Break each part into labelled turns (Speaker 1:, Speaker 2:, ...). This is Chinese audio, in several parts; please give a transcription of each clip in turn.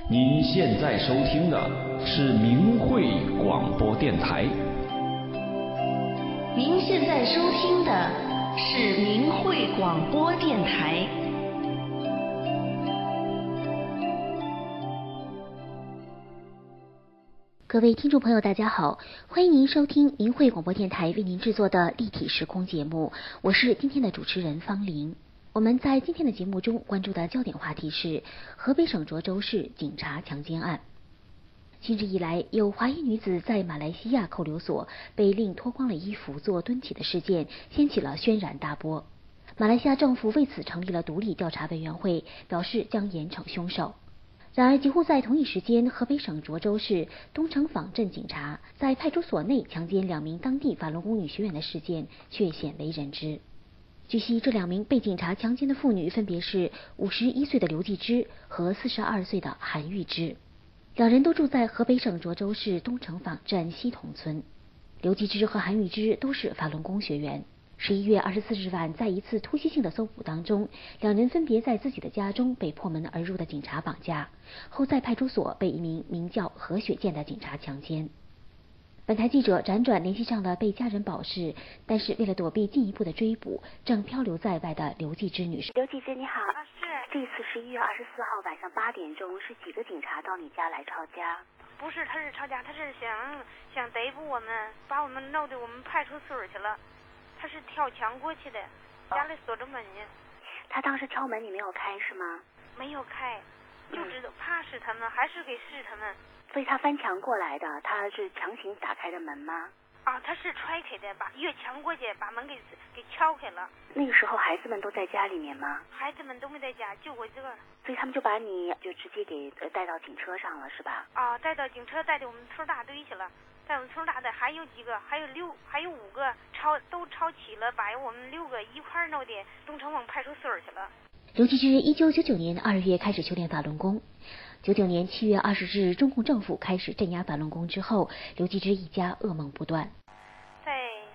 Speaker 1: 您现在收听的是明慧广播电台。
Speaker 2: 您现在收听的是明慧广播电台。
Speaker 3: 各位听众朋友大家好，欢迎您收听明慧广播电台为您制作的立体时空节目，我是今天的主持人方玲。我们在今天的节目中关注的焦点话题是河北省涿州市警察强奸案。近日以来，有华裔女子在马来西亚扣留所被令脱光了衣服做蹲起的事件掀起了轩然大波。马来西亚政府为此成立了独立调查委员会，表示将严惩凶手。然而，几乎在同一时间，河北省涿州市东城坊镇警察在派出所内强奸2名当地法轮功女学员的事件却鲜为人知。据悉，这2名被警察强奸的妇女分别是51岁的刘继芝和42岁的韩玉芝，2人都住在河北省涿州市东城坊镇西同村。刘继芝和韩玉芝都是法轮功学员。11月24日晚，在一次突袭性的搜捕当中，2人分别在自己的家中被破门而入的警察绑架，后在派出所被一名名叫何雪健的警察强奸。本台记者辗转联系上了被家人保释，但是为了躲避进一步的追捕，正漂流在外的刘继芝女士。
Speaker 4: 刘继芝你好，
Speaker 5: 是。
Speaker 4: 这次11月24号晚上8点钟，是几个警察到你家来抄家？
Speaker 5: 不是，他是抄家，他是想逮捕我们，把我们弄到我们派出所去了。他是跳墙过去的，家里锁着门呢。
Speaker 4: 他当时敲门你没有开是吗？
Speaker 5: 没有开，就知道怕是他们，还是给是他们。
Speaker 4: 所以他翻墙过来的，他是强行打开的门吗？
Speaker 5: 啊，他是踹开的，把越墙过去，把门给敲开了。
Speaker 4: 那个时候孩子们都在家里面吗？
Speaker 5: 孩子们都没在家，就我这个。
Speaker 4: 所以他们就把你就直接给带到警车上了是吧？
Speaker 5: 啊，带到警车，带到我们村大队去了。在我们村大队还有几个，还有5个都抄起了，把我们6个一块弄的东城坊派出所去了。
Speaker 3: 刘继芝1999年2月开始修炼法轮功，99年7月20日，中共政府开始镇压法轮功之后，刘继芝一家噩梦不断。
Speaker 5: 在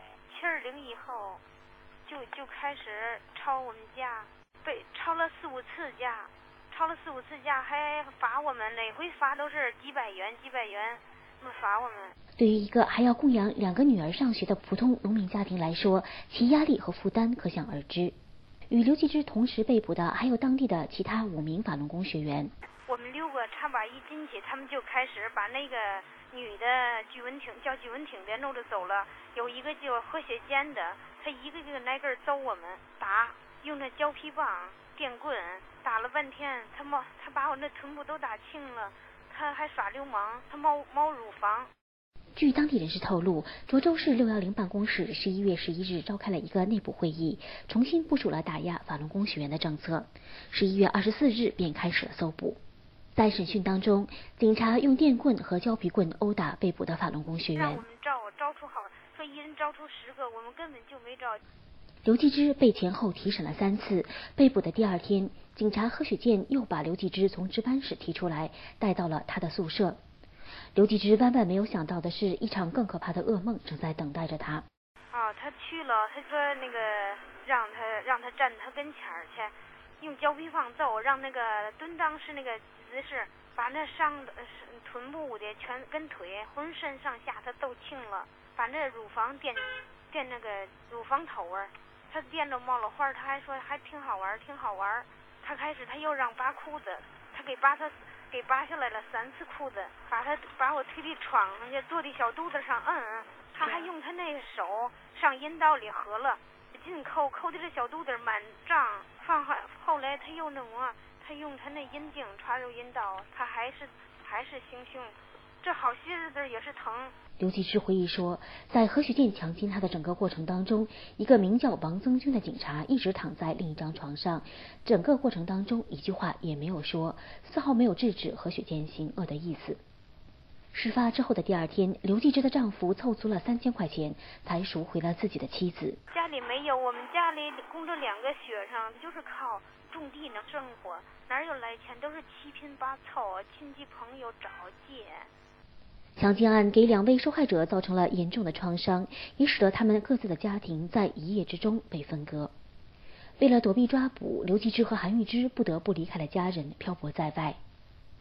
Speaker 5: 720以后，就开始抄我们家，被抄了4、5次家，还罚我们，哪回罚都是几百元，那么罚我们。
Speaker 3: 对于一个还要供养2个女儿上学的普通农民家庭来说，其压力和负担可想而知。与刘继芝同时被捕的还有当地的其他5名法轮功学员。
Speaker 5: 我们6个差把一进去，他们就开始把那个女的叫鞠文婷的弄着走了，有一个叫何雪健的，他一个个挨个揍我们，打，用那胶皮棒、电棍打了半天，他把我那臀部都打青了，他还耍流氓，他猫乳房。
Speaker 3: 据当地人士透露，涿州市610办公室11月11日召开了一个内部会议，重新部署了打压法轮功学员的政策。11月24日便开始了搜捕。在审讯当中，警察用电棍和胶皮棍殴打被捕的法轮功学员。
Speaker 5: 让我们招出好，说一人招出10个，我们根本就没招。
Speaker 3: 刘继芝被前后提审了3次，被捕的第2天，警察何雪健又把刘继芝从值班室提出来，带到了他的宿舍。刘继芝万万没有想到的是，一场更可怕的噩梦正在等待着他。
Speaker 5: 他去了，他说那个让他站他跟前儿去，用胶皮棒揍，让那个蹲裆式那个姿势，把那臀部的全跟腿浑身上下他都青了，把那乳房垫那个乳房头儿，他垫着冒了花，他还说还挺好玩。他开始他又让扒裤子，他给扒下来了3次裤子，把我推的床上去，坐的小肚子上，他还用他那个手上阴道里合了，紧扣的这小肚子满胀，后来他又弄他用他那阴茎插入阴道，他还是行凶，这好些日子也是疼。
Speaker 3: 刘继芝回忆说，在何雪健强奸他的整个过程当中，一个名叫王增军的警察一直躺在另一张床上，整个过程当中一句话也没有说，丝毫没有制止何雪健行恶的意思。事发之后的第2天，刘继芝的丈夫凑足了3000块钱，才赎回了自己的妻子。
Speaker 5: 家里没有，我们家里供着2个学生，就是靠种地能生活，哪有来钱，都是七拼八凑，亲戚朋友找借。
Speaker 3: 强奸案给2位受害者造成了严重的创伤，也使得他们各自的家庭在一夜之中被分割。为了躲避抓捕，刘继芝和韩玉芝不得不离开了家人，漂泊在外。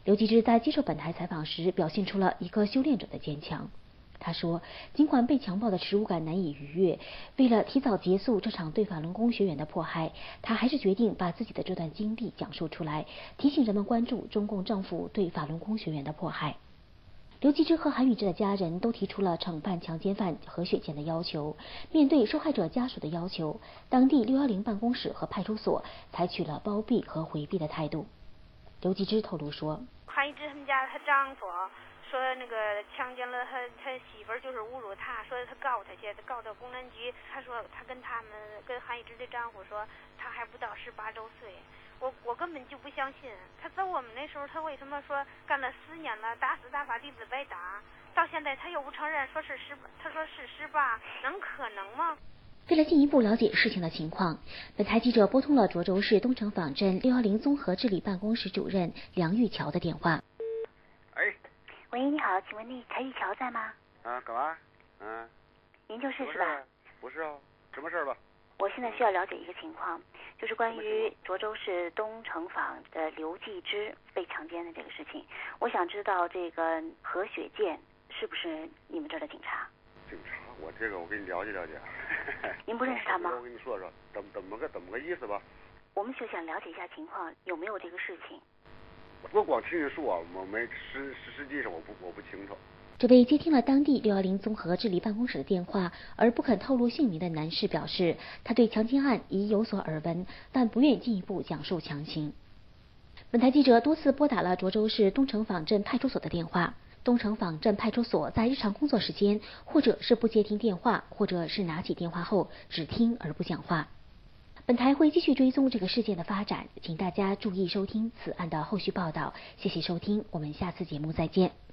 Speaker 3: 刘继之在接受本台采访时表现出了一个修炼者的坚强。他说，尽管被强暴的耻辱感难以逾越，为了提早结束这场对法轮功学员的迫害，他还是决定把自己的这段经历讲述出来，提醒人们关注中共政府对法轮功学员的迫害。刘继之和韩宇智的家人都提出了惩办强奸犯何雪健的要求。面对受害者家属的要求，当地610办公室和派出所采取了包庇和回避的态度。刘继之透露说，
Speaker 5: 韩宇智他们家他丈夫说那个强奸了他媳妇儿，就是侮辱他，说他告他去，他告到公安局。他说他跟韩宇智的丈夫说他还不到18周岁。我根本就不相信，他在我们那时候，他为什么说干了4年了，打死大法弟子白打，到现在他又不承认，他说是18，能可能吗？
Speaker 3: 为了进一步了解事情的情况，本台记者拨通了涿州市东城坊镇610综合治理办公室主任梁玉桥的电话。
Speaker 4: 喂，你好，请问那柴玉桥在吗？
Speaker 6: 啊，干嘛？
Speaker 4: 您就是是吧？
Speaker 6: 不是啊，什么事吧？
Speaker 4: 我现在需要了解一个情况，就是关于涿州市东城坊的刘继之被强奸的这个事情。我想知道这个何雪健是不是你们这儿的警察？
Speaker 6: 警察，我给你了解了解。
Speaker 4: 您不认识他吗？
Speaker 6: 我跟你说说，怎么个意思吧？
Speaker 4: 我们就想了解一下情况，有没有这个事情？
Speaker 6: 我光听你说，我没实际上我不清楚。
Speaker 3: 这位接听了当地610综合治理办公室的电话而不肯透露姓名的男士表示，他对强奸案已有所耳闻，但不愿进一步讲述详情。本台记者多次拨打了涿州市东城坊镇派出所的电话，东城坊镇派出所在日常工作时间或者是不接听电话，或者是拿起电话后只听而不讲话。本台会继续追踪这个事件的发展，请大家注意收听此案的后续报道。谢谢收听，我们下次节目再见。